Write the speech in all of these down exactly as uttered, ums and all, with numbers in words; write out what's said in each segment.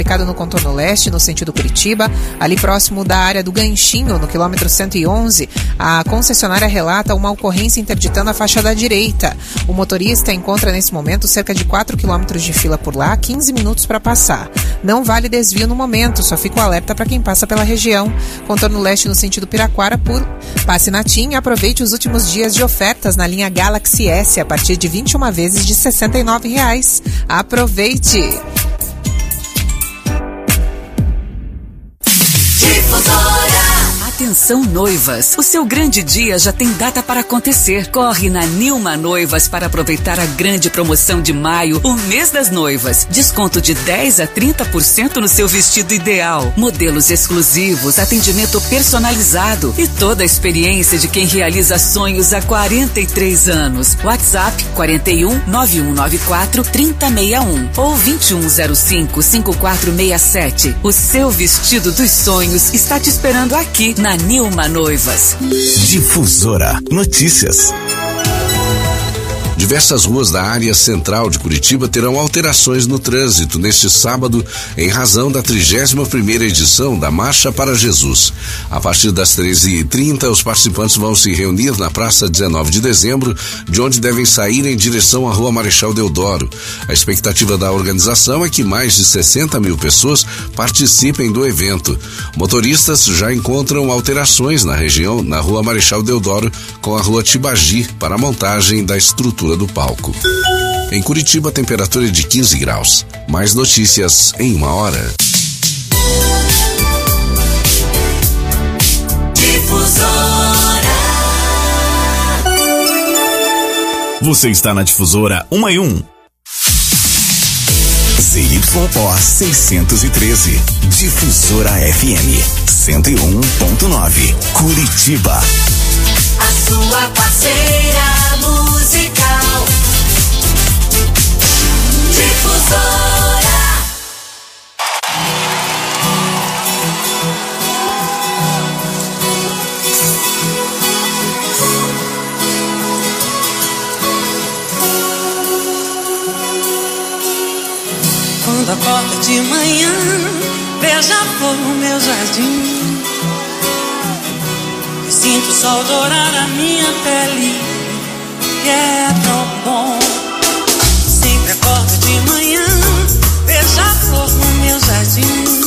no contorno leste, no sentido Curitiba, ali próximo da área do Ganchinho, no quilômetro cento e onze, a concessionária relata uma ocorrência interditando a faixa da direita. O motorista encontra nesse momento cerca de quatro quilômetros de fila por lá, quinze minutos para passar. Não vale desvio no momento, só fica o alerta para quem passa pela região. Contorno leste no sentido Piraquara, por passe na TIM e aproveite os últimos dias de ofertas na linha Galaxy S a partir de vinte e uma vezes de sessenta e nove reais. Aproveite! Atenção noivas, o seu grande dia já tem data para acontecer. Corre na Nilma Noivas para aproveitar a grande promoção de maio, o mês das noivas. Desconto de dez a trinta por cento no seu vestido ideal. Modelos exclusivos, atendimento personalizado e toda a experiência de quem realiza sonhos há quarenta e três anos. WhatsApp quarenta e um, nove um nove quatro, trinta sessenta e um ou vinte e um zero cinco, cinquenta e quatro sessenta e sete. O seu vestido dos sonhos está te esperando aqui na Nilma Noivas. Difusora Notícias. Diversas ruas da área central de Curitiba terão alterações no trânsito neste sábado, em razão da trigésima primeira edição da Marcha para Jesus. A partir das treze e trinta, os participantes vão se reunir na Praça dezenove de dezembro, de onde devem sair em direção à Rua Marechal Deodoro. A expectativa da organização é que mais de sessenta mil pessoas participem do evento. Motoristas já encontram alterações na região, na Rua Marechal Deodoro com a Rua Tibagi, para a montagem da estrutura do palco. Em Curitiba, a temperatura é de quinze graus. Mais notícias em uma hora. Difusora. Você está na Difusora um e um. Z Y O seiscentos e treze. Difusora F M cento e um ponto nove. Curitiba. A sua parceira musical. Difusora. Quando acorda de manhã, veja a flor no meu jardim. Sinto o sol dourar a minha pele, e é tão bom. Sempre acordo de manhã, vejo a flor no meu jardim.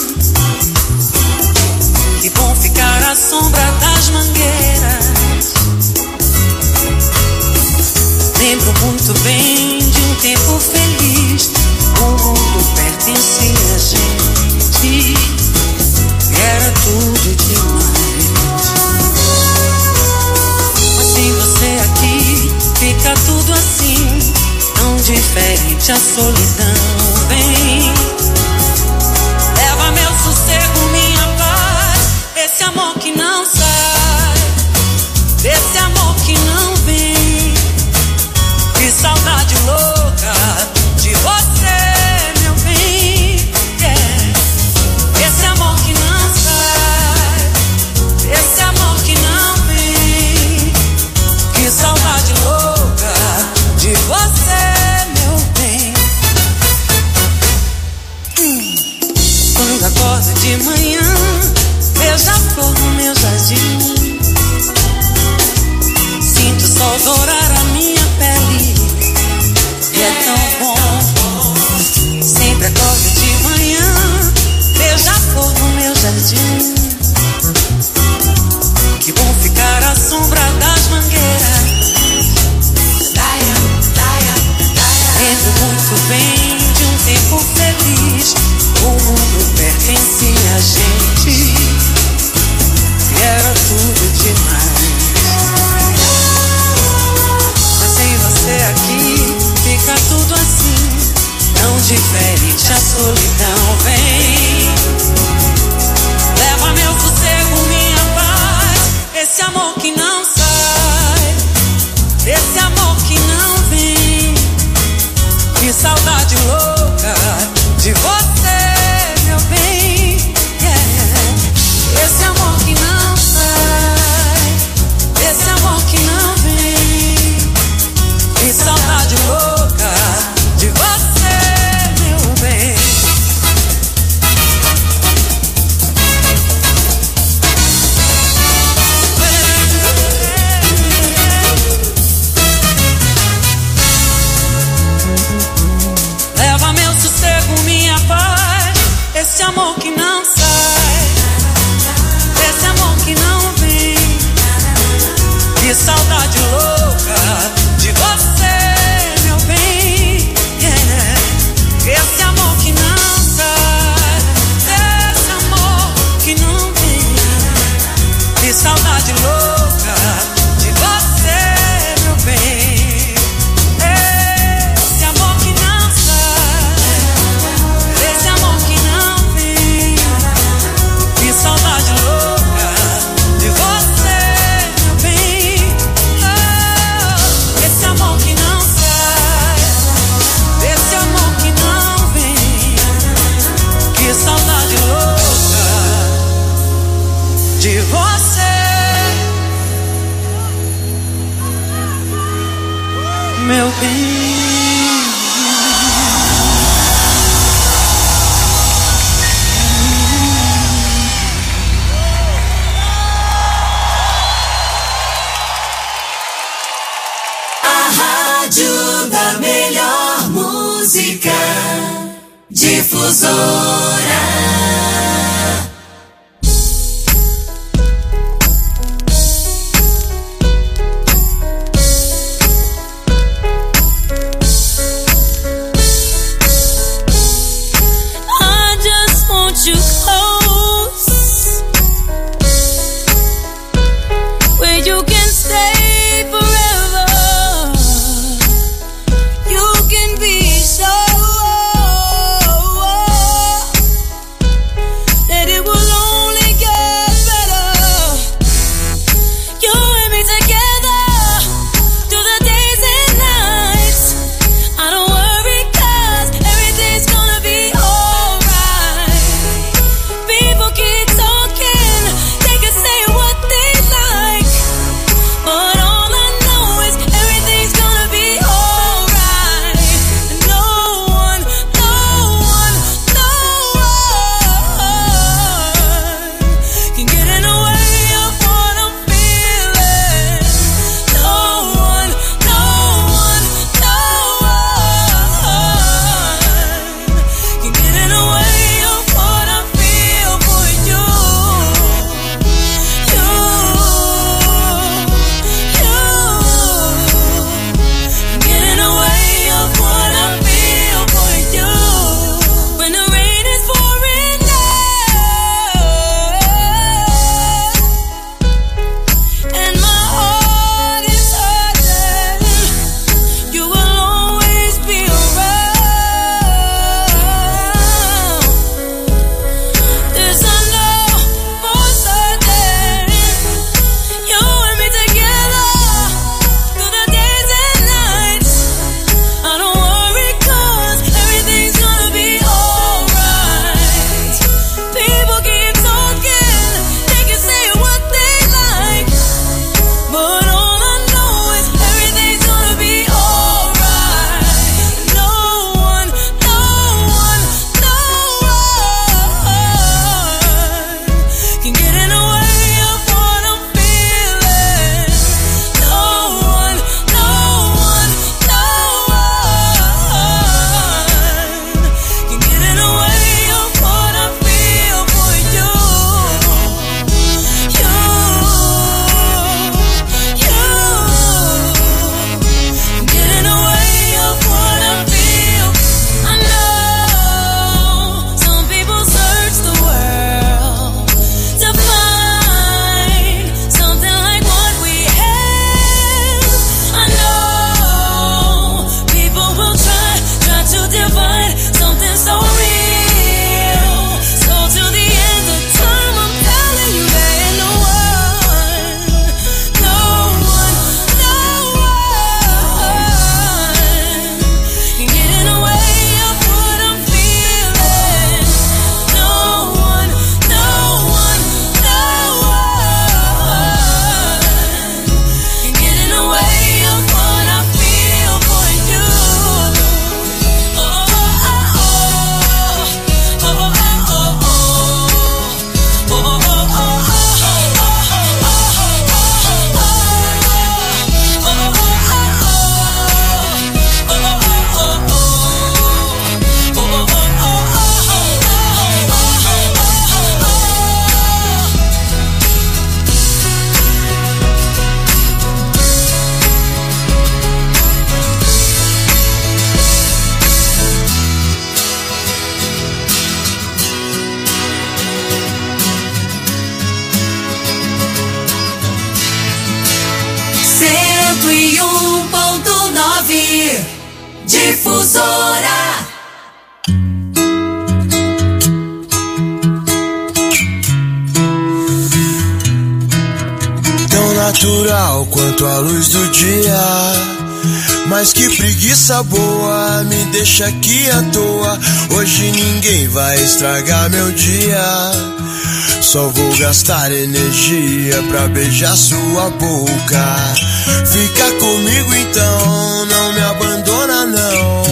Que bom ficar à sombra das mangueiras. Lembro muito bem de um tempo feliz. O mundo pertencia a gente, era tudo demais. Sem você aqui, fica tudo assim, tão diferente a solidão. Vem, leva meu sossego, minha paz, esse amor que não sai, esse amor que não vem. Que saudade louca de você, meu bem. Yeah. Esse amor que não sai, esse amor que não vem. Que saudade louca de você, meu bem. hum. Quando acordo de manhã, vejo a flor no meu jardim. Sinto o sol dourar a minha pele, e é tão bom. Sempre acordo de manhã, vejo a flor no meu jardim. Que bom ficar à sombra das mangueiras. Lembro muito bem de um tempo feliz. O mundo pertencia a gente, e era tudo demais. de você, meu bem. Rádio da melhor música, Difusora. I just want you close, where you can stay forever. You can be so that it will only get better. You and me together through the days and nights. I don't worry 'cause everything's gonna be alright. People keep talking, they can say what they like, but all I know is everything's gonna be alright. No one, no one, no one can get in the way of what I'm feeling. No one, no one, no one can get in the way of what I feel for you. You, you get in the way of what I feel for you. When the rain is pouring down and my heart is hurting, you will always be around. This I know for certain. You and me together through the days and nights. I don't worry 'cause everything's gonna be alright. People keep talking, they can say what they like, but all I know is everything's gonna be alright. No one, no one, no one can get in the way of what I'm feeling. No one, no one, no one can get in the way of what I feel for you. You, you get in the way of what I feel. I know some people search the world to find something like what we have. I know people will try, try to divide something so real. So till the end of time, I'm telling you there ain't no one, no one, no one can get in the way of what I'm feeling. No one, no one, no one can get in the way of what I feel for you. Oh, oh, oh, oh, oh, oh, oh, oh, oh, cento e um ponto nove Difusora. Tão natural quanto a luz do dia, Mas que preguiça boa, me deixa aqui à toa. Hoje ninguém vai estragar meu dia. Só vou gastar energia pra beijar sua boca. Fica comigo então, não me abandona não.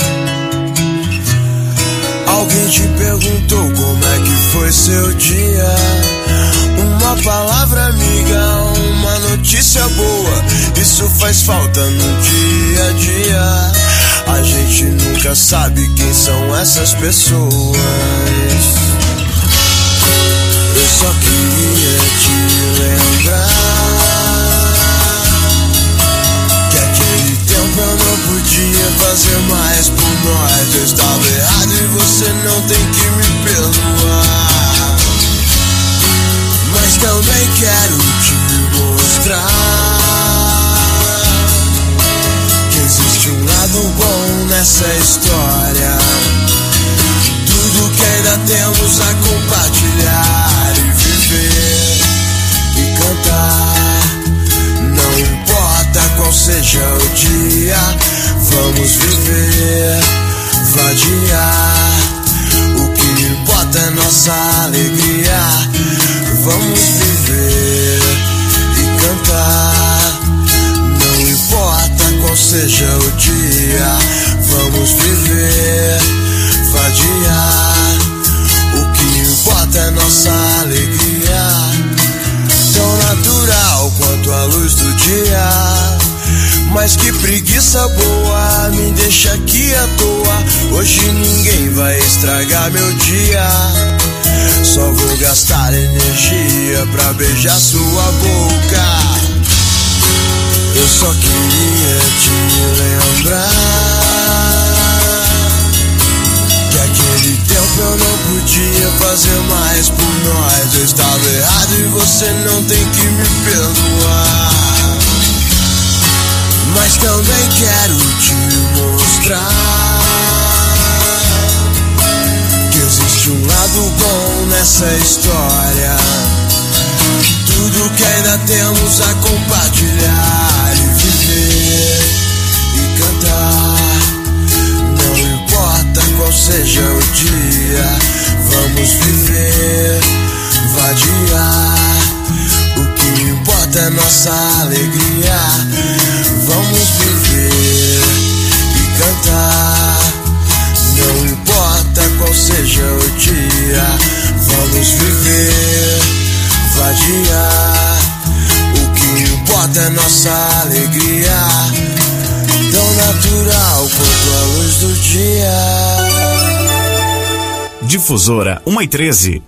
Alguém te perguntou como é que foi seu dia? Uma palavra amiga, uma notícia boa, isso faz falta no dia a dia. A gente nunca sabe quem são essas pessoas. Eu só queria te lembrar que aquele tempo eu não podia fazer mais por nós. Eu estava errado e você não tem que me perdoar. Mas também quero te mostrar que existe um lado bom nessa história. Tudo que ainda temos a compartilhar e viver e cantar. Não importa qual seja o dia, vamos viver, vadiar. O que importa é nossa alegria. Vamos viver e cantar. Não importa qual seja o dia, vamos viver, vadiar. O que importa é nossa alegria. Tão natural quanto a luz do dia. Mas que preguiça boa, me deixa aqui à toa. Hoje ninguém vai estragar meu dia. Só vou gastar energia pra beijar sua boca. Eu só queria te lembrar que aquele tempo eu não podia fazer mais por nós. Eu estava errado e você não tem que me perdoar. Mas também quero te mostrar que existe um lado bom nessa história. Tudo que ainda temos a compartilhar e viver e cantar. Não importa qual seja o dia, vamos viver, vadiar. O que importa é nossa alegria. Vamos viver e cantar. Não importa qual seja o dia, vamos viver, vadiar. O que importa é nossa alegria. Tão natural quanto a luz do dia. Difusora uma e treze.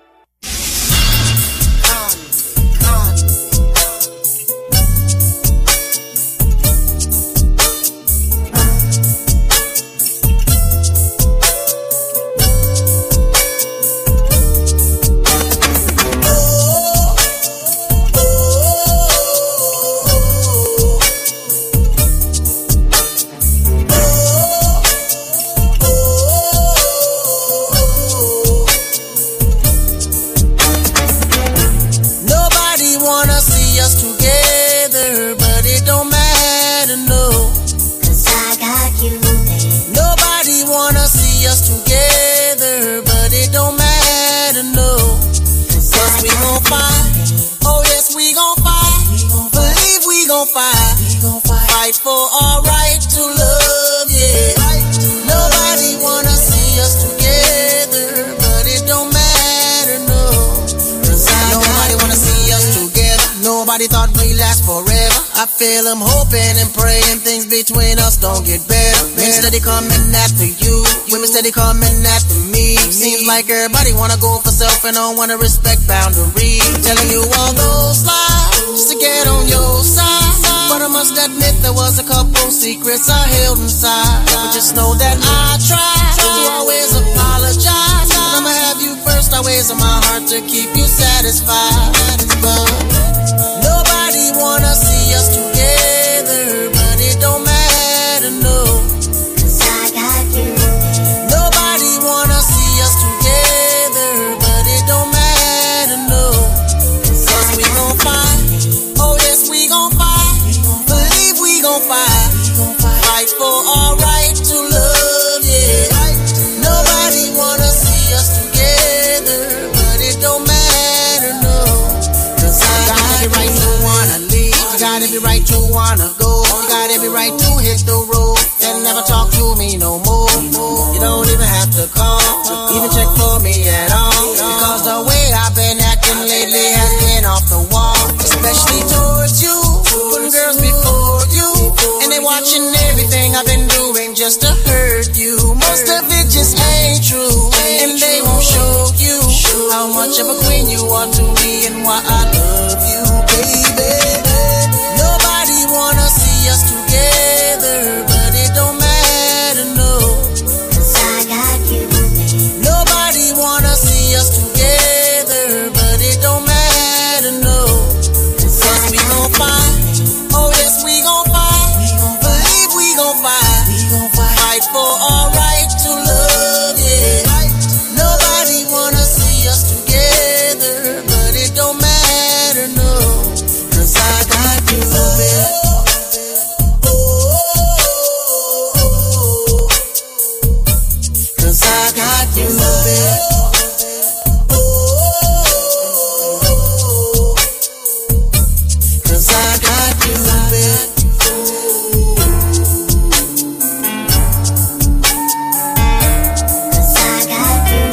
I'm hoping and praying things between us don't get better. Men steady coming after you, women steady coming after me. Seems like everybody wanna go for self and don't wanna respect boundaries. Telling you all those lies just to get on your side. But I must admit there was a couple secrets I held inside. But just know that I try to always apologize. And I'ma have you first always in my heart to keep you satisfied. But nobody wanna see us together, but it don't matter, no. Cause I got you. Nobody wanna see us together, but it don't matter, no. Cause we gon' fight, oh yes we gon' fight. Believe we gon' fight. got every right to wanna go. You got every right to hit the road and never talk to me no more. You don't even have to call, even check for me at all, because the way I've been acting lately has been off the wall. Especially towards you, putting girls before you, and they watching everything I've been doing just to hurt you. Most of it just ain't true, and they won't show you how much of a queen you are to me and why I love you, baby. Nobody wanna see us together, but it don't matter, no, 'cause I got you, baby. Nobody wanna see us together, but it don't matter, no, 'cause we gon' fight. Oh yes, we gon' fight. We gon' believe we gon' fight. We gon' fight. Fight for our right to love, yeah. Nobody wanna see us together, but it don't matter, no, 'cause I got you, baby. Cause I got you, baby. Cause I got you, baby. Cause I got you,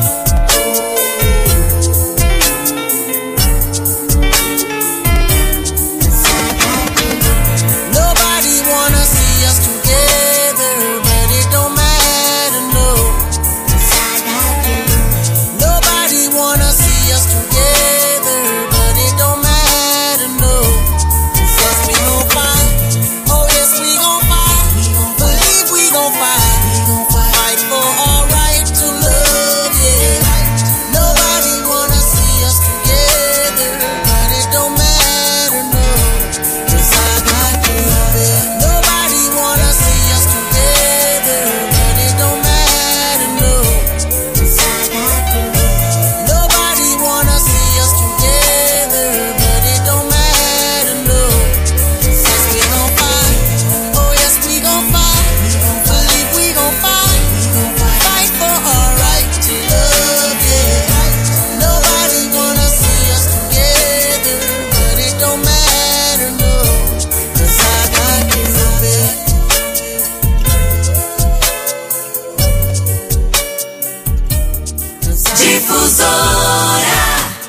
Cause I got you. Nobody wanna see us together, but it don't matter, no, 'cause I got you. Nobody wanna see us together, but it don't matter, no, 'cause we gon' fight. Oh yes, we gon' fight. We gon' believe we gon' fight. We gon' fight. Fight for our right to love, yeah. Nobody wanna see us together, but it don't matter, no, 'cause I got you, baby. Nobody wanna see us together, but it don't matter, no, 'cause I got you. Nobody wanna see us together, but it don't matter, no, 'cause we gon' fight. Oh yes, we gon' fight. We gon' believe we gon' fight. We gon' fight. Fight for our right to love, yeah. Nobody wanna see us together, but it don't matter, no, 'cause I got you, baby. Difusora.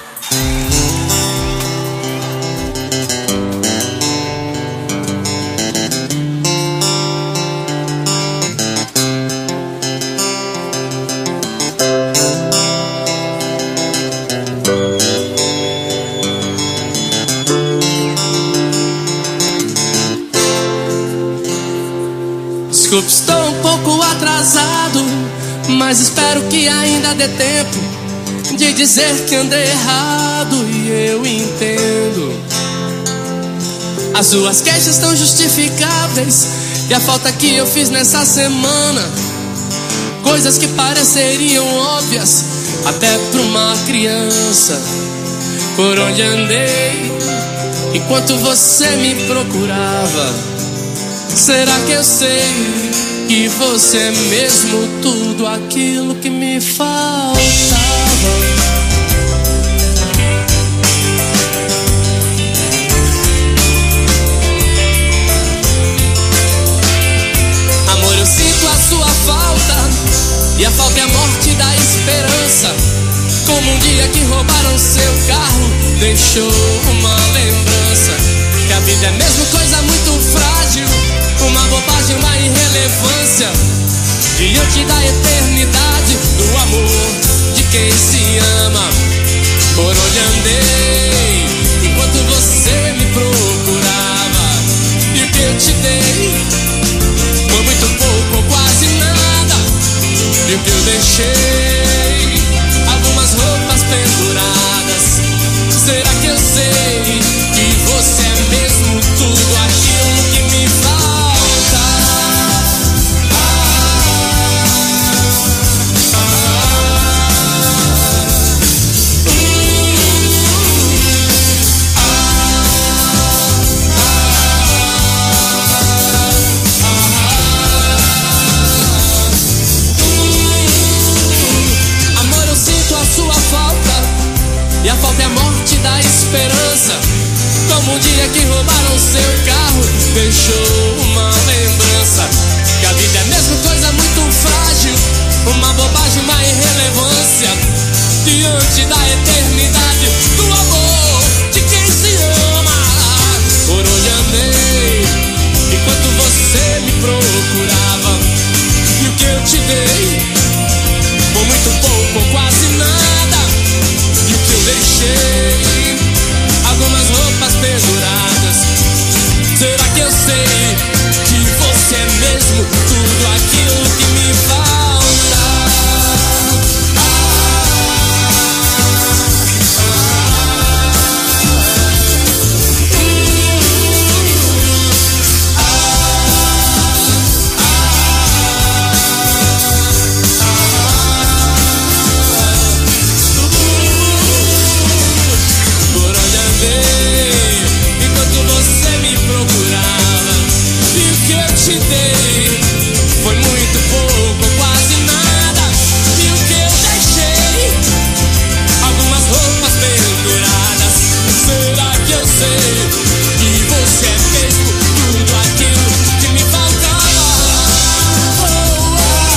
Desculpe, estou um pouco atrasado, mas espero que ainda dê tempo de dizer que andei errado e eu entendo. As suas queixas estão justificáveis e a falta que eu fiz nessa semana, coisas que pareceriam óbvias até pra uma criança. Por onde andei enquanto você me procurava? Será que eu sei que você é mesmo tudo aquilo que me faltava? Amor, eu sinto a sua falta, e a falta é a morte da esperança. Como um dia que roubaram seu carro, deixou uma lembrança. Que a vida é mesmo coisa muito frágil, uma bobagem, uma irrelevância, diante da eternidade do amor de quem se ama. Por onde andei enquanto você me procurava, e o que eu te dei foi muito pouco ou quase nada. E o que eu deixei, algumas roupas penduradas. Será que eu sei que você é mesmo tudo aquilo que me falta? Como um dia que roubaram seu carro, deixou uma lembrança. Que a vida é mesmo coisa muito frágil, uma bobagem, uma irrelevância diante da eternidade do amor de quem se ama. Por onde andei enquanto você me procurava, e o que eu te dei foi muito pouco ou quase nada. E o que eu deixei, algumas roupas penduradas. Será que eu sei que você é mesmo tudo aquilo que me falta? Foi muito pouco, quase nada. E o que eu deixei, algumas roupas penduradas. Será que eu sei que você é mesmo tudo aquilo que me faltava? Oh, oh,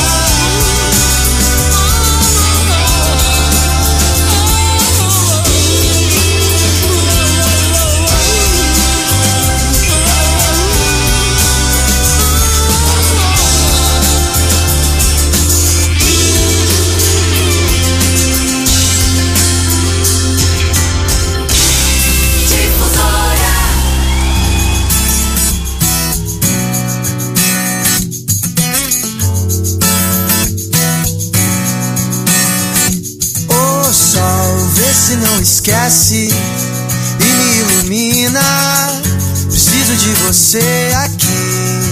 Se não esquece e me ilumina, preciso de você aqui.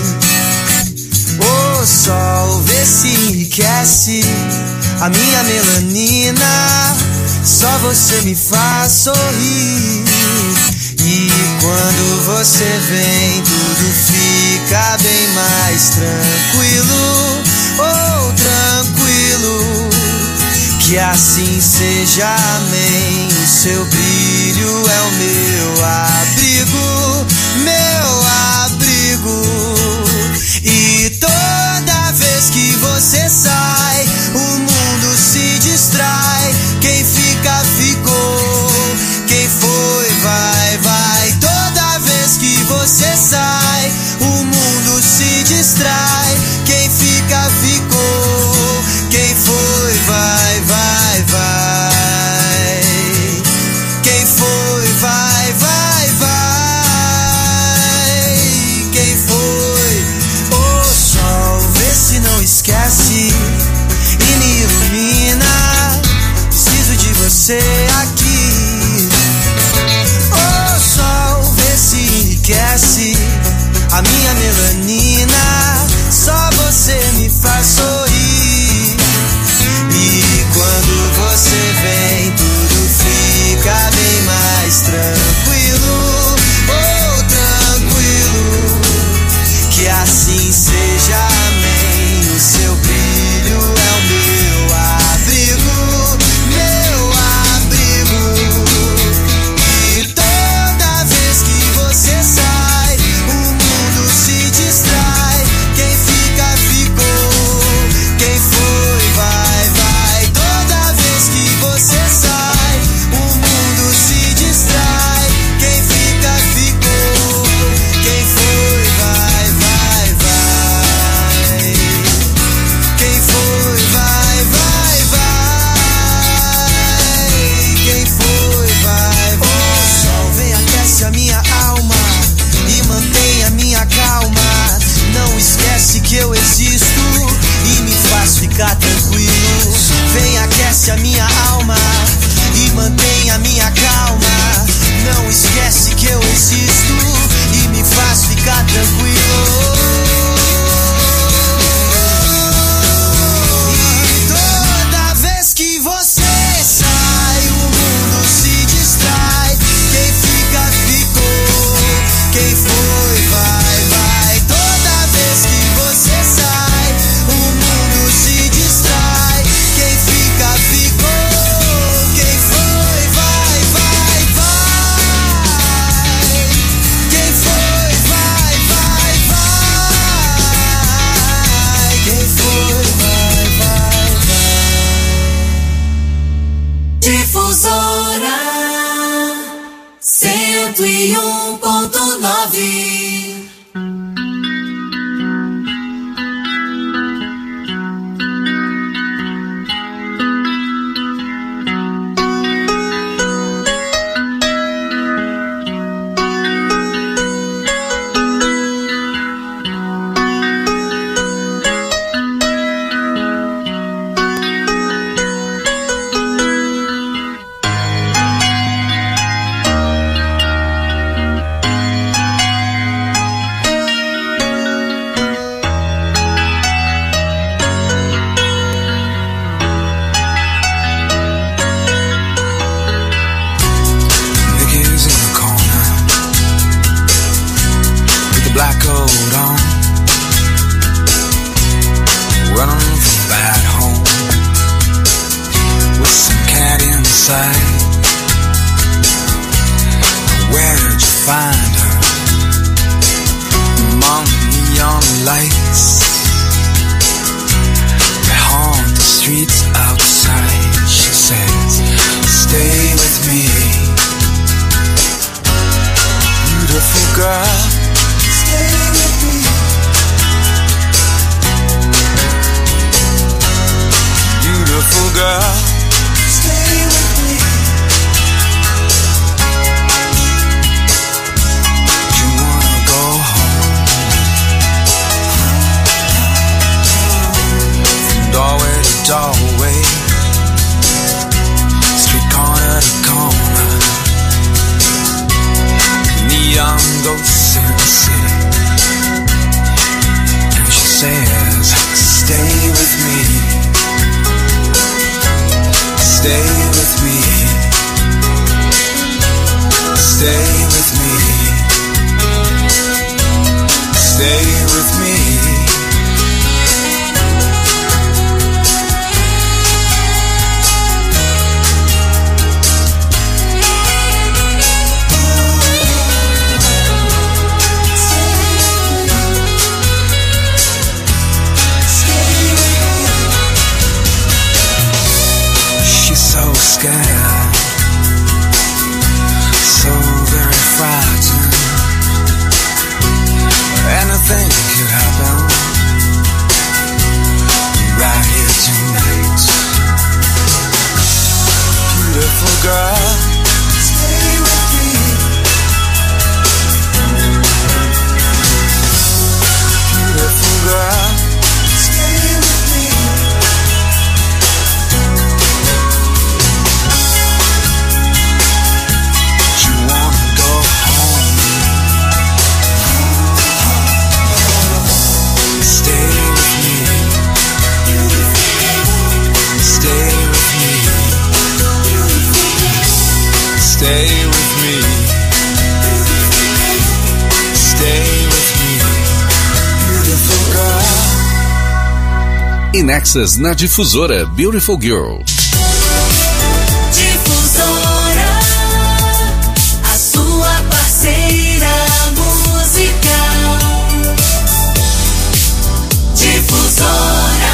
O sol vê se enriquece a minha melanina, só você me faz sorrir. E quando você vem, tudo fica bem mais tranquilo. Oh, tranquilo. Que assim seja, amém. O seu brilho é o meu abrigo, meu abrigo. E toda vez que você sai, o mundo se distrai. Quem fica, ficou. Quem foi, vai, vai. Toda vez que você sai, o mundo se distrai. Quem fica, ficou. Quem foi, vai, vai, vai. Quem foi, vai, vai, vai. Quem foi? O sol vê se não esquece e me ilumina. Preciso de você aqui. O sol vê se enriquece a minha melanina, só você me faz sorrir. E quando você vem, tudo fica bem mais tranquilo. Oh, tranquilo. Que assim seja, amém. O seu brilho é o meu abrigo, meu abrigo. Difusora cento e um ponto nove. Nexus na Difusora, Beautiful Girl. Difusora, a sua parceira musical. Difusora.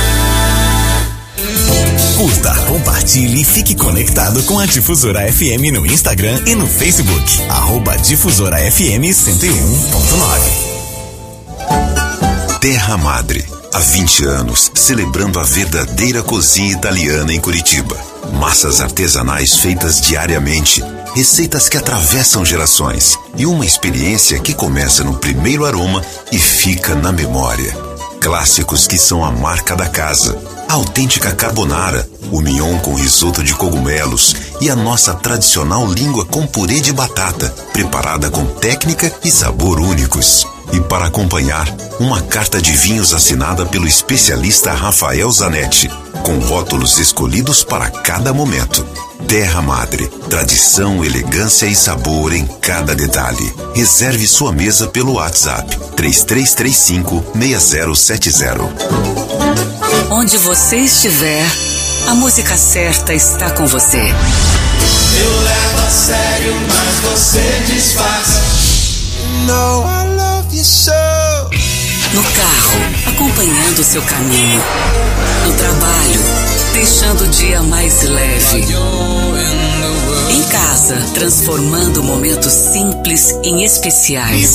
Curta, compartilhe e fique conectado com a Difusora F M no Instagram e no Facebook. Arroba Difusora F M cento e um ponto nove. Terra Madre. Há vinte anos, celebrando a verdadeira cozinha italiana em Curitiba. Massas artesanais feitas diariamente, receitas que atravessam gerações e uma experiência que começa no primeiro aroma e fica na memória. Clássicos que são a marca da casa. A autêntica carbonara, o mignon com risoto de cogumelos e a nossa tradicional língua com purê de batata, preparada com técnica e sabor únicos. E para acompanhar, uma carta de vinhos assinada pelo especialista Rafael Zanetti, com rótulos escolhidos para cada momento. Terra Madre, tradição, elegância e sabor em cada detalhe. Reserve sua mesa pelo WhatsApp três três três cinco, seis zero sete zero. Onde você estiver, a música certa está com você. Eu levo a sério, mas você disfarça. No, I love you so. No carro, acompanhando o seu caminho. No trabalho, deixando o dia mais leve. Em casa, transformando momentos simples em especiais.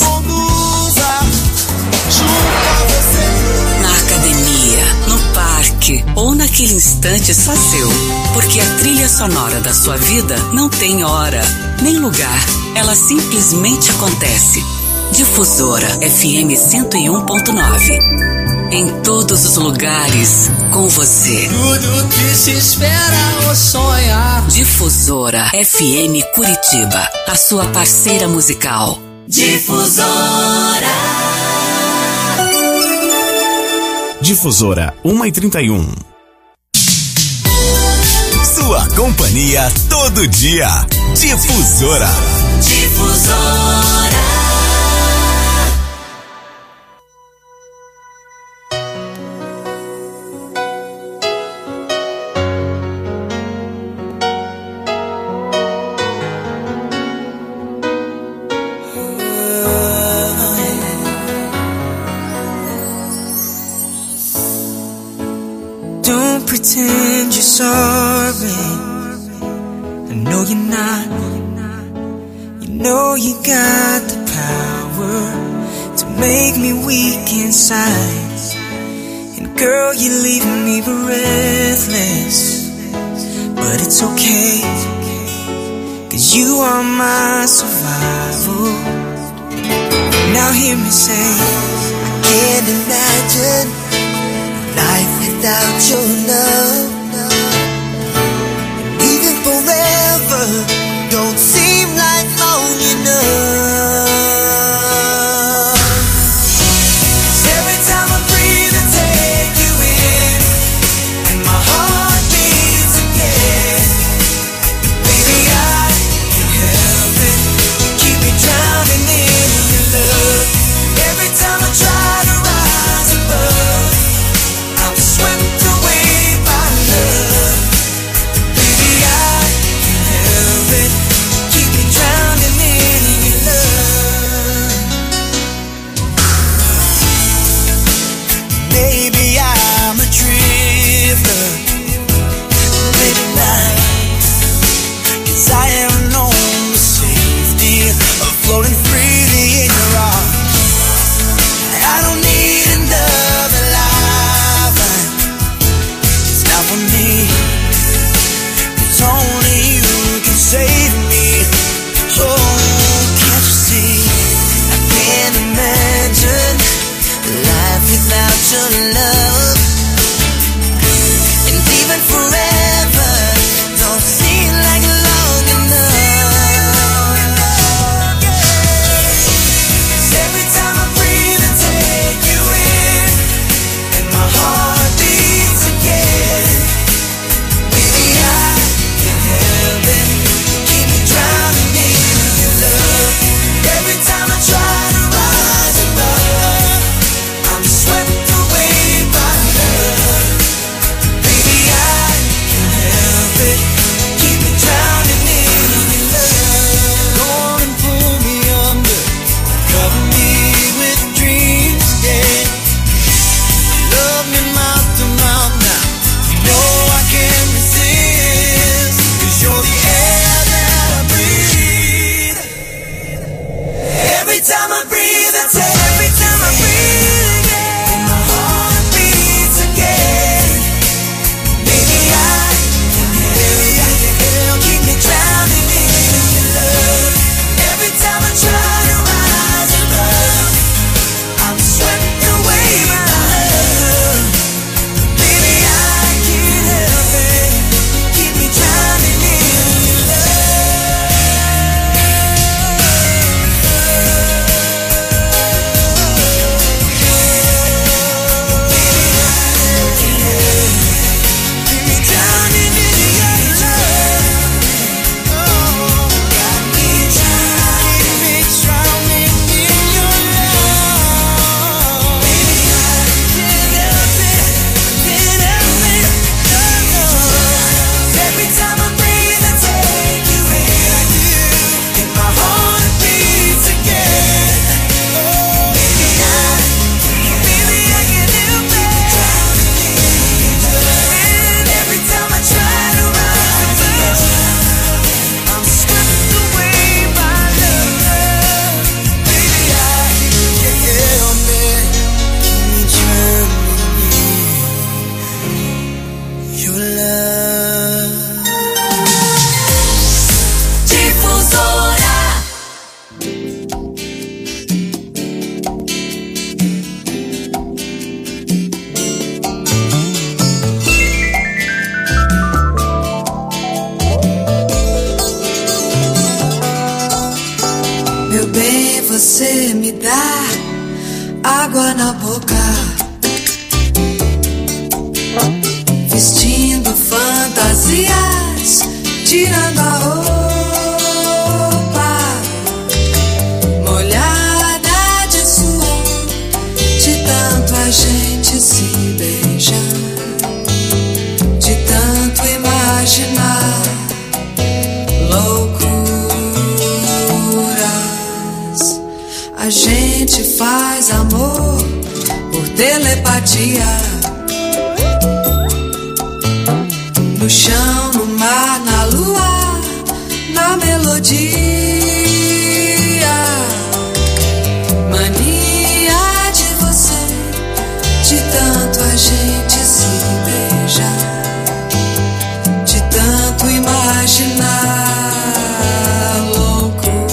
Na academia, no parque ou naquele instante só seu. Porque a trilha sonora da sua vida não tem hora, nem lugar. Ela simplesmente acontece. Difusora F M cento e um ponto nove. Em todos os lugares, com você. Tudo que se espera ou sonhar. Difusora F M Curitiba, a sua parceira musical. Difusora. Difusora uma e trinta e um. Sua companhia todo dia. Difusora. Difusora. Don't pretend you're sorry. I know you're not. You know you got the power to make me weak inside. And girl, you're leaving me breathless. But it's okay, 'cause you are my survival. Now hear me say, I can't imagine life without your love. And even forever don't seem like long enough. 'Cause every time I breathe I take you in, and my heart beats again. Baby, I can't help it, keep me drowning in your love. Every time I try to rise above, I'm swept away by love. você me dá água na boca, vestindo fantasias, tirando a roupa, molhada de suor, de tanto a gente se beijar, de tanto imaginar loucuras. A gente faz amor por telepatia, no chão, no mar, na lua, na melodia. Mania de você, de tanto a gente se beijar, de tanto imaginar loucuras.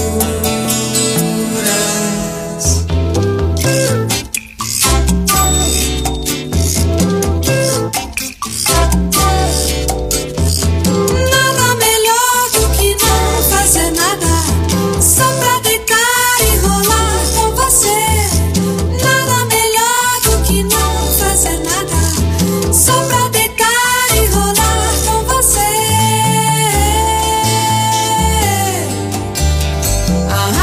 Nada melhor do que não fazer nada, só pra deitar e rolar com você. Nada melhor do que não fazer nada, só pra deitar e rolar com você. Ah, ah,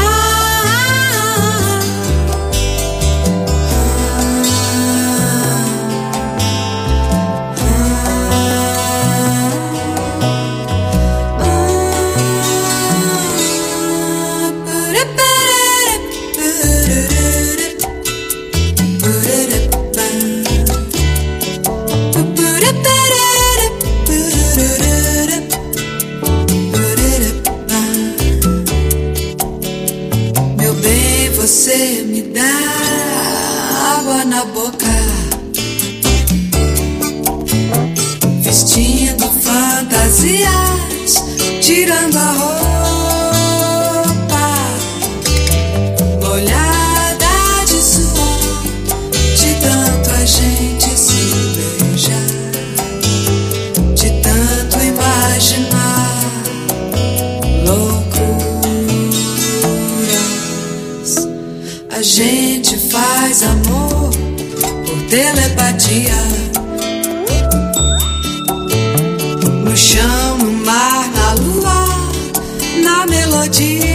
meu bem, você me dá água na boca, vestindo fantasias, tirando a roupa, molhada de suor, de tanto a gente se beijar, de tanto imaginar loucuras. A gente faz amor por telepatia, no chão, no mar, na lua, na melodia.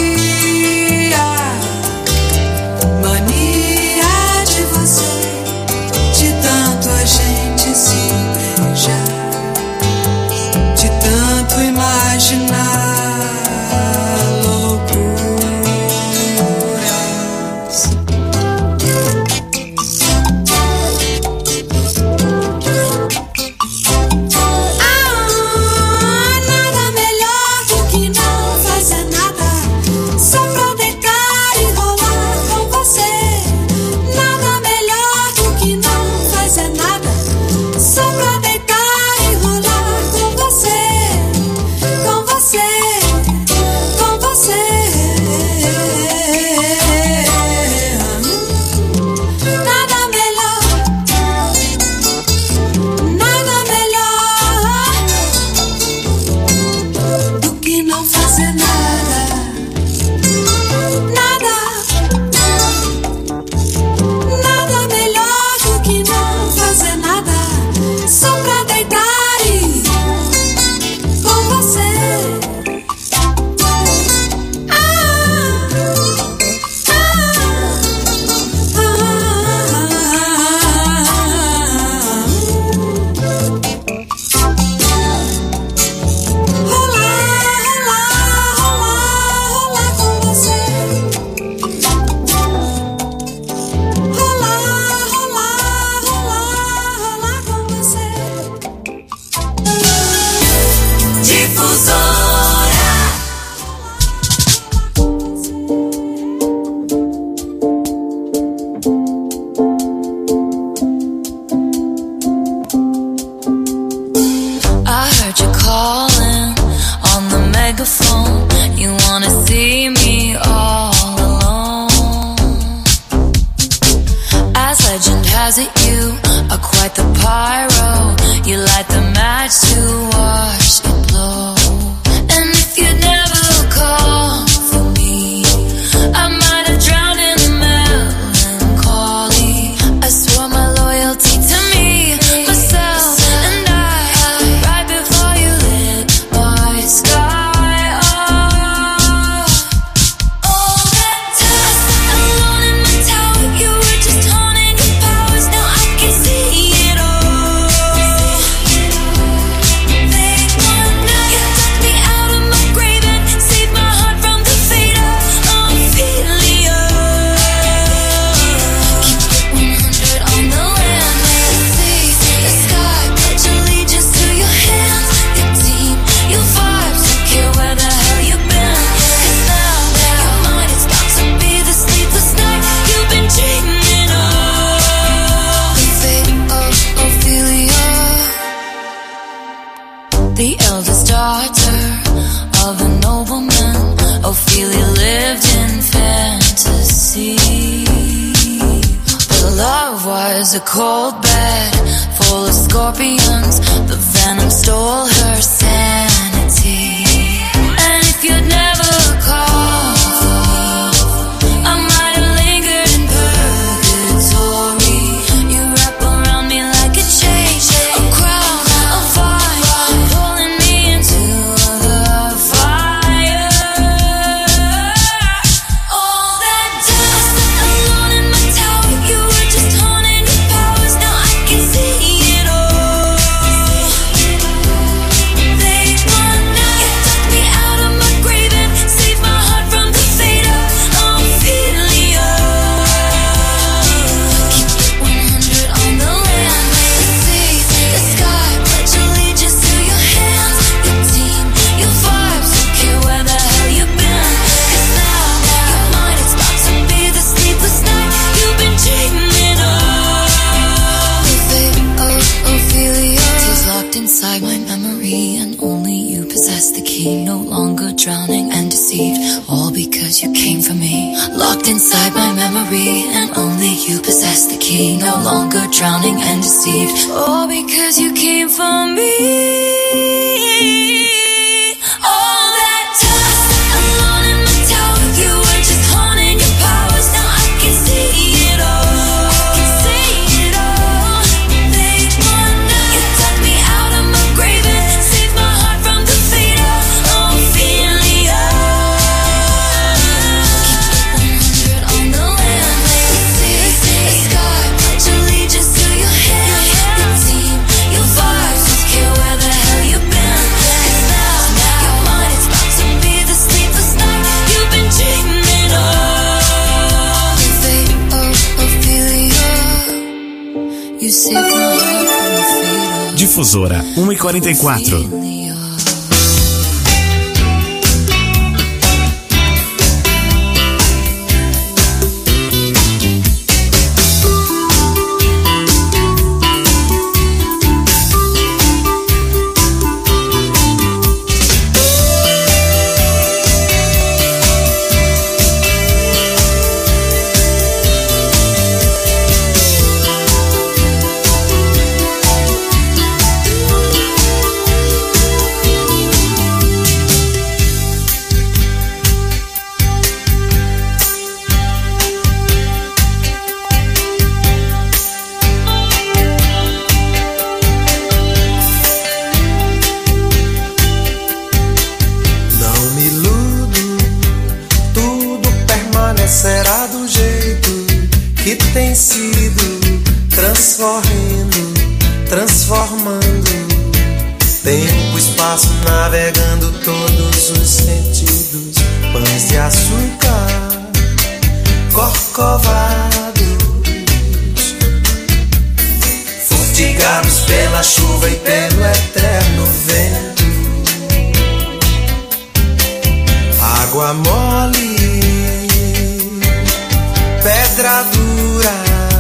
Mania de você, de tanto a gente se beijar, de tanto imaginar loucuras. Ah, nada melhor do que não fazer nada, só pra deitar e rolar com você. Nada melhor do que não fazer nada, só pra deitar e rolar com você. Com você, com você. Nada melhor, nada melhor do que não fazer nada. Nada, nada melhor do que não fazer nada, só pra deitar e com você. Ah, ah, rolar, rolar, rolar, rolar com você. Rolar, rolar, rolar, rolar com você. Difusora. I heard you calling on the megaphone. You wanna see me all alone. As legend has it, you are quite the pyro. You light the match to watch it blow. And if you'd never call for me, I might have drowned. of a nobleman. Ophelia lived in fantasy. But love was a cold bed full of scorpions. The venom stole her sanity. And if you'd never called for me, I might have lingered in purgatory. You wrap around me like a chain, a crown, a fire, pulling me into the fire. All that dust, alone in my tower, you were just haunting your powers. Now I can see it all. They want now, you took me out of my grave and saved my heart from the fate of Ophelia. Keep it one hundred on the land, the sea, the sky, pledge allegiance to your hands, your team, your vibes, don't care where the hell you've been. 'Cause now, your mind is about to be the sleepless night you've been dreaming of. The fate of Ophelia is locked inside my memory, and only you possess the key. No longer drowning and deceived, all because you came for me. Locked inside my memory, and only you possess the key. No longer drowning and deceived, all because you came for me. All that dust, alone in my tower, you were just haunting your powers. Now I can see it all. I can see it all. They want now, you took me out of my grave and saved my heart from the fate of Ophelia. Keep it one hundred on the land, the sea, the sky, pledge allegiance to your hands, your team, your vibes, don't care where the hell you've been. 'Cause now, your mind is about to be the sleepless night you've been dreaming of. The fate of Ophelia, you saved my heart from the fate of Difusora um e quarenta e quatro. Ophelia. Não me iludo, tudo permanecerá do jeito que tem sido, transcorrendo, transformando. Tempo, espaço, navegando todos os sentidos. Pães de açúcar, corcovados, fustigados pela chuva e pelo eterno vento. Água mole, pedra dura,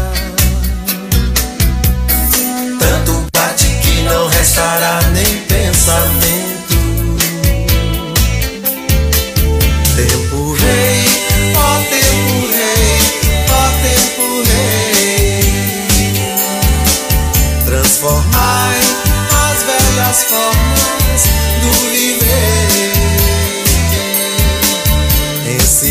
tanto bate que não restará nem pensamento. Tempo rei, ó tempo rei, ó tempo rei, transformai as velhas formas do viver.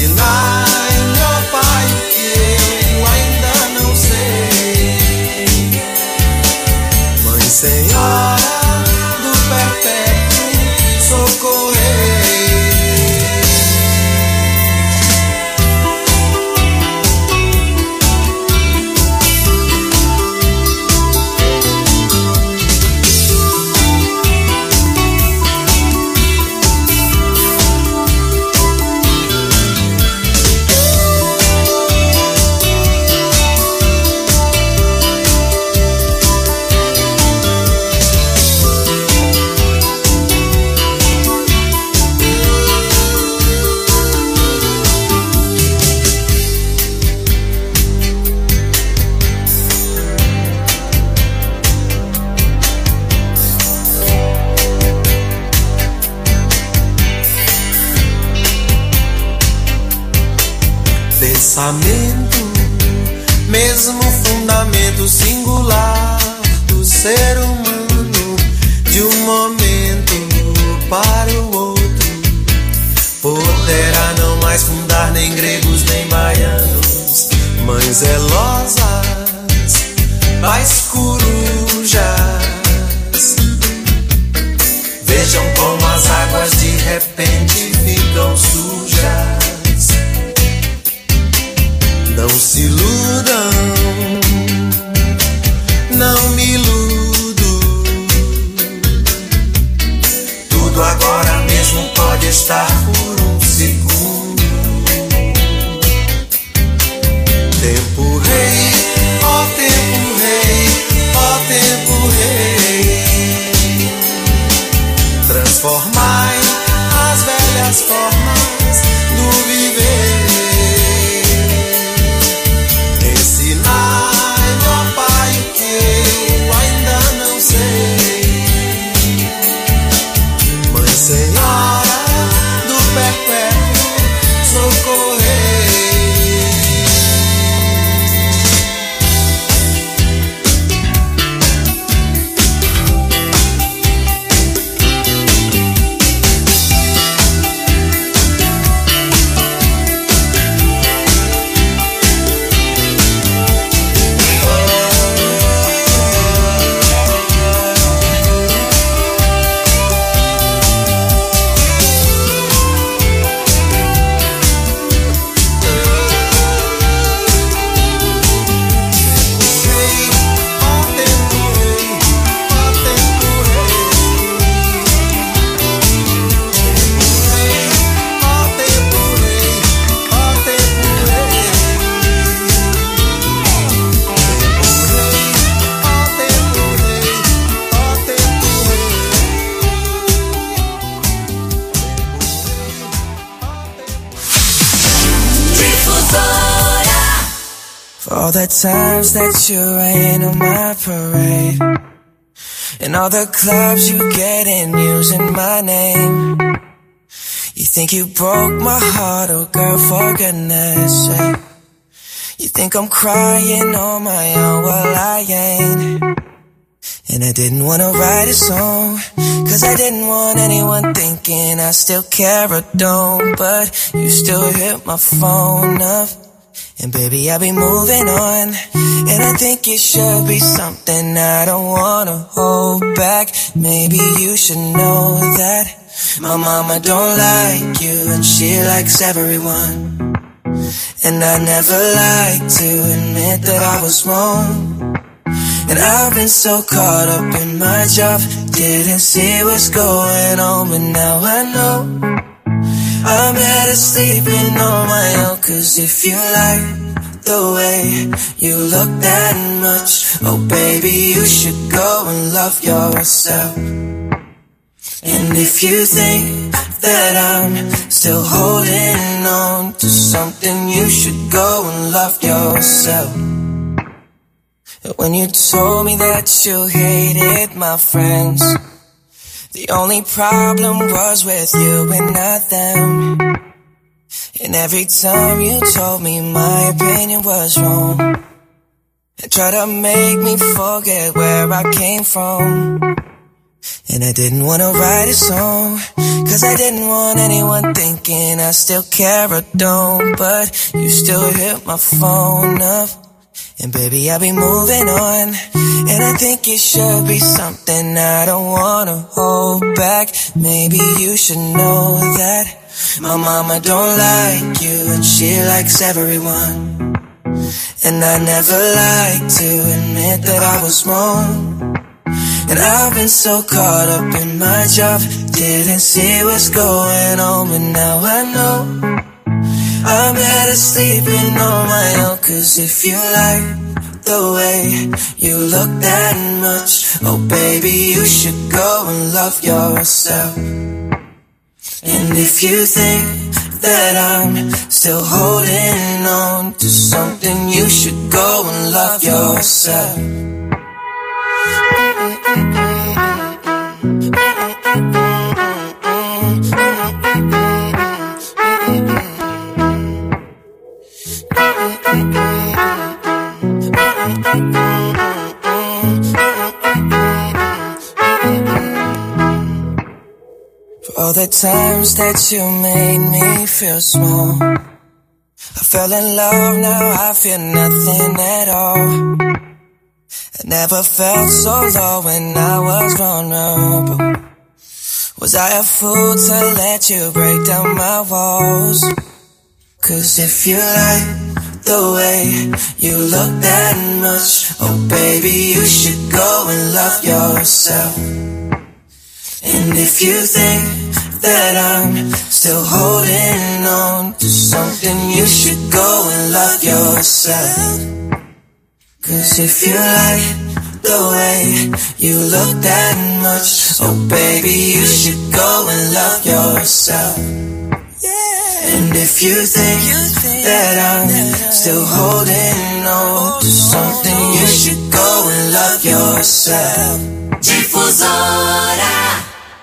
pensamento, mesmo fundamento singular do ser humano, de um momento para o outro, poderá não mais fundar nem gregos nem baianos, mães zelosas, pais corujas. Vejam como as águas de repente ficam sujas. Não se iludam, não me iludo. Tudo agora mesmo pode estar por um segundo. Tempo rei, ó tempo rei, ó tempo rei. Transformai as velhas formas do viver. Ensinai-me, ó Pai, o que eu ainda não sei. Mãe Senhora do perpétuo socorrei. All the times that you rain on my parade, and all the clubs you get in using my name. You think you broke my heart, oh girl, for goodness sake. You think I'm crying on my own, well I ain't. And I didn't wanna write a song, cause I didn't want anyone thinking I still care or don't. But you still hit my phone up, and baby, I'll be moving on. And I think it should be something I don't wanna hold back. Maybe you should know that my mama don't like you, and she likes everyone. And I never like to admit that I was wrong. And I've been so caught up in my job, didn't see what's going on, but now I know I'm better sleeping on my own. Cause if you like the way you look that much, oh baby, you should go and love yourself. And if you think that I'm still holding on to something, you should go and love yourself. When you told me that you hated my friends, the only problem was with you and not them. And every time you told me my opinion was wrong, and tried to make me forget where I came from. And I didn't wanna write a song, cause I didn't want anyone thinking I still care or don't. But you still hit my phone up, and baby, I'll be moving on. And I think it should be something I don't wanna hold back. Maybe you should know that my mama don't like you, and she likes everyone. And I never like to admit that I was wrong. And I've been so caught up in my job, didn't see what's going on, but now I know I'm better sleeping on my own. Cause if you like the way you look that much, oh baby, you should go and love yourself. And if you think that I'm still holding on to something, you should go and love yourself. the times that you made me feel small. I fell in love, now I feel nothing at all. I never felt so low when I was vulnerable. Was I a fool to let you break down my walls? Cause if you like the way you look that much, oh baby, you should go and love yourself. And if you think that I'm still holding on to something, you should go and love yourself. Cause if you like the way you look that much, oh baby, you should go and love yourself. And if you think that I'm still holding on to something, you should go and love yourself. Difusora.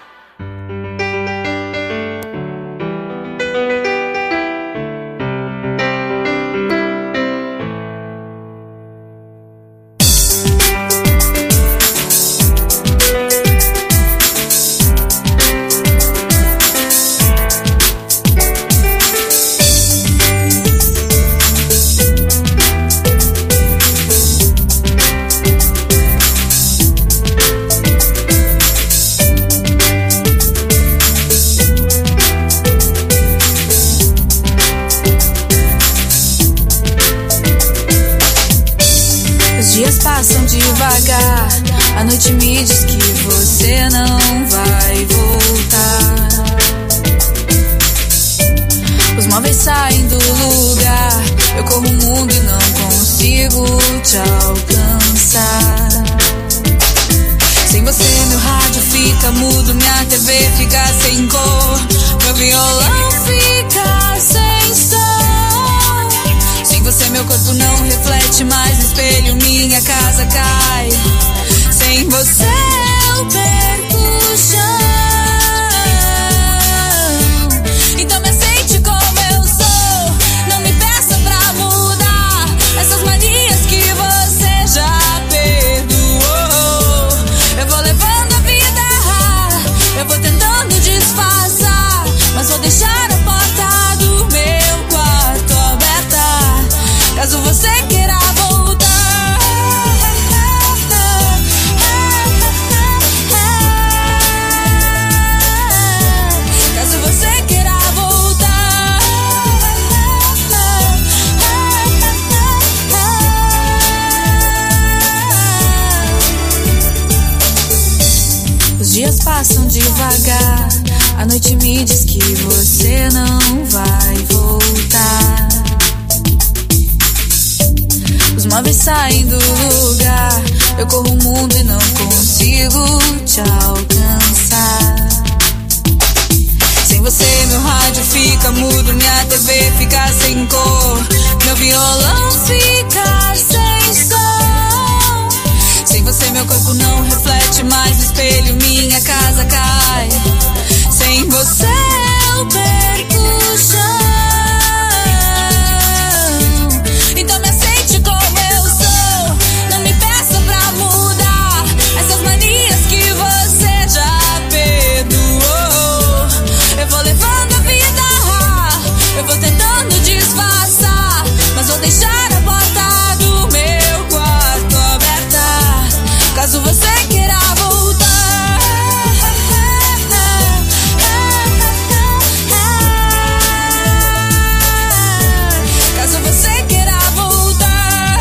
A noite me diz que você não vai voltar. Os móveis saem do lugar. Eu corro o mundo e não consigo te alcançar. Sem você meu rádio fica mudo, minha T V fica sem cor, meu violão fica sem som. Sem você meu corpo não reflete mais no espelho, minha casa cai. Sem você eu perco o chão. Então me aceite como eu sou. Não me peça pra mudar essas manias que você já perdoou. Eu vou levando a vida, eu vou tentando disfarçar, mas vou deixar a porta do meu quarto aberta, caso você queira voltar. Os dias passam devagar, a noite me diz que você não vai voltar. Os móveis saem do lugar, eu corro o mundo e não consigo te alcançar. Sem você meu rádio fica mudo, minha T V fica sem cor, meu violão fica sem som. Sem você meu corpo não reflete mais no espelho, minha casa cai. Sem você eu perco o chão. Então me aceite como eu sou. Não me peça pra mudar essas manias que você já perdoou. Eu vou levando a vida, eu vou tentando disfarçar, mas vou deixar a porta do meu quarto aberta, caso você queira voltar. Caso você queira voltar.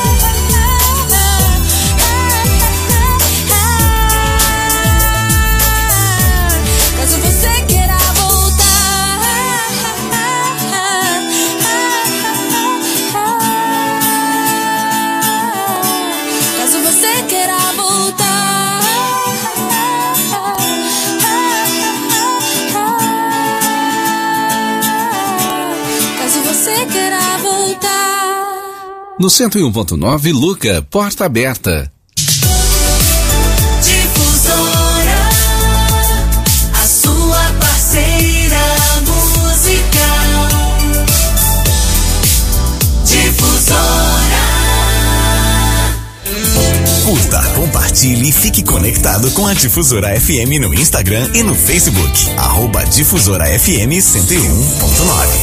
Caso você queira voltar. Caso você queira voltar. Caso você queira voltar. No cento e um ponto nove, Luca, Porta Aberta. Difusora, a sua parceira musical. Difusora. Curta, compartilhe. compartilhe e fique conectado com a Difusora F M no Instagram e no Facebook. Arroba Difusora F M cento e um ponto nove.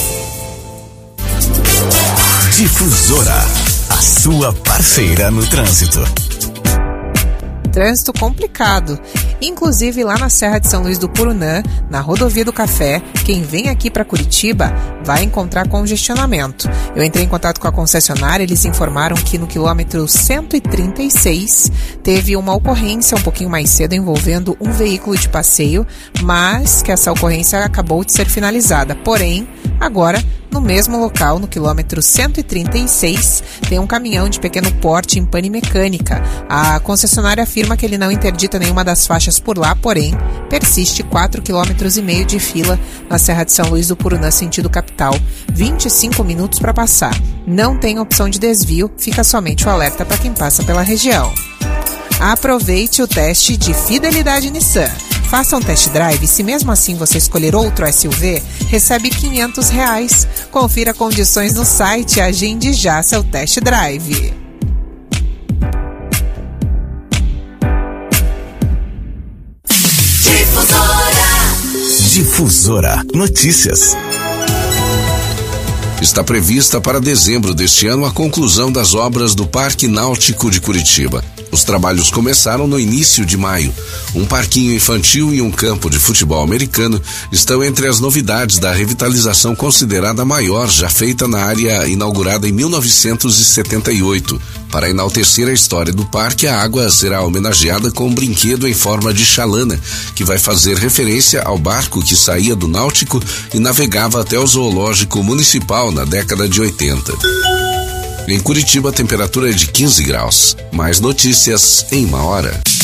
Difusora, a sua parceira no trânsito. Trânsito complicado, inclusive lá na Serra de São Luís do Purunã, na Rodovia do Café. Quem vem aqui para Curitiba vai encontrar congestionamento. Eu entrei em contato com a concessionária, eles informaram que no quilômetro cento e trinta e seis teve uma ocorrência um pouquinho mais cedo envolvendo um veículo de passeio, mas que essa ocorrência acabou de ser finalizada. Porém, agora, no mesmo local, no quilômetro cento e trinta e seis, tem um caminhão de pequeno porte em pane mecânica. A concessionária afirma que ele não interdita nenhuma das faixas por lá, porém, persiste quatro quilômetros e meio de fila na Serra de São Luís do Purunã, sentido capital, vinte e cinco minutos para passar. Não tem opção de desvio, fica somente o alerta para quem passa pela região. Aproveite o teste de fidelidade Nissan. Faça um test drive e se mesmo assim você escolher outro S U V, recebe quinhentos reais. Confira condições no site e agende já seu test drive. Difusora. Difusora Notícias. Está prevista para dezembro deste ano a conclusão das obras do Parque Náutico de Curitiba. Os trabalhos começaram no início de maio. Um parquinho infantil e um campo de futebol americano estão entre as novidades da revitalização considerada maior já feita na área inaugurada em mil novecentos e setenta e oito. Para enaltecer a história do parque, a água será homenageada com um brinquedo em forma de chalana, que vai fazer referência ao barco que saía do Náutico e navegava até o zoológico municipal na década de oitenta. Em Curitiba, a temperatura é de quinze graus. Mais notícias em uma hora.